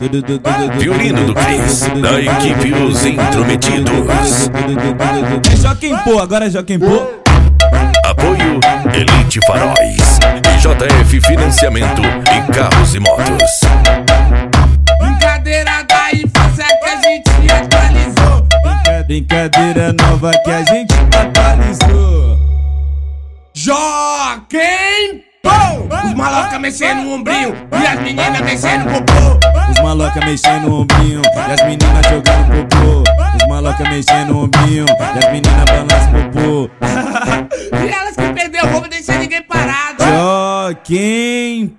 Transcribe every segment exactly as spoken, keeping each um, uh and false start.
Violino do Cris, da equipe Os Intrometidos. É Joaquim Pô, agora é Joaquim Pô. Apoio Elite Faróis e J F Financiamento e Carros e Motos. Brincadeira da infância que a gente atualizou. Brincadeira nova que a gente atualizou. Joaquim Pô! Os maloca mexendo no ombrinho e as meninas descendo popô. Os maloca mexendo no ombrinho e as meninas jogando popô. Os maloca mexendo no ombrinho e as meninas balançam popô. E elas que perdeu, vou deixar ninguém parado. Joaquim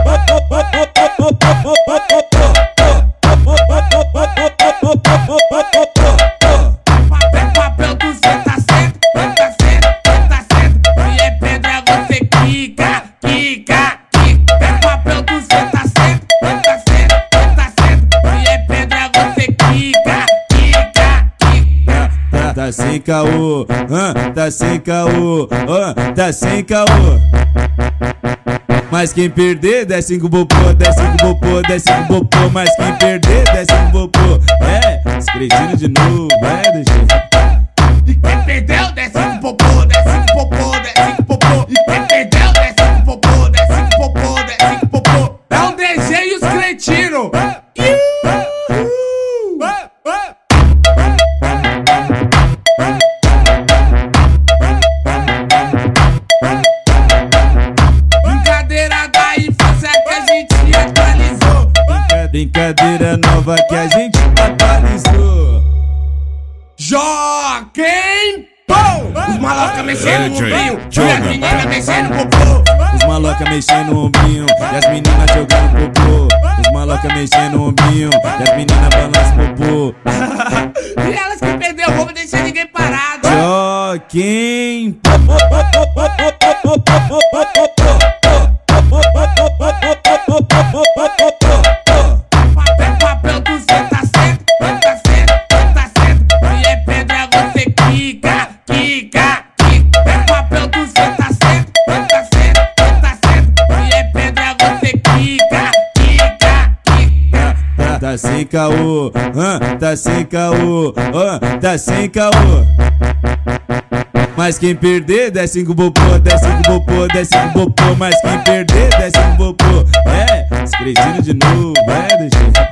Papel, papel do cê tá certo, tá certo, tá certo. E é pedra, você quica, quica, quica. É papel do cê tá certo, tá certo, tá certo. E é pedra, você quica, quica, quica. Tá, tá sem caô, ah, tá sem caô, ah, tá sem caô. Mas quem perder, desce com popô, desce com popô, desce com popô. Mas quem perder, desce com popô. É, escretindo de novo, vai, deixa. E quem perdeu, desce com popô, desce com popô, desce com popô. E quem perdeu, desce com popô, desce com popô, desce com popô. É um D J e os cretinos. Brincadeira da infância que a gente atualizou. Brincadeira nova que a gente atualizou. Joaquim Pô! Os maloca mexendo no ombrinho e as meninas descendo popô. Os maloca mexendo no ombrinho e as meninas jogando popô. Os maloca mexendo no ombrinho e as meninas balançam popô. E elas que perdeu, vou deixar ninguém parado. Joaquim Papel, papel do cê tá certo, tá certo, tá certo. E é pedra, você quica, quica, quica. É papel do cê tá certo, tá certo, tá certo. E é pedra, você quica, quica, quica. Tá, tá sem caô, ah, tá sem caô, ah, tá sem caô. Mas quem perder, desce com popô, desce com popô, desce com popô. Mas quem perder, desce com popô. É, escretindo de novo, vai, deixa.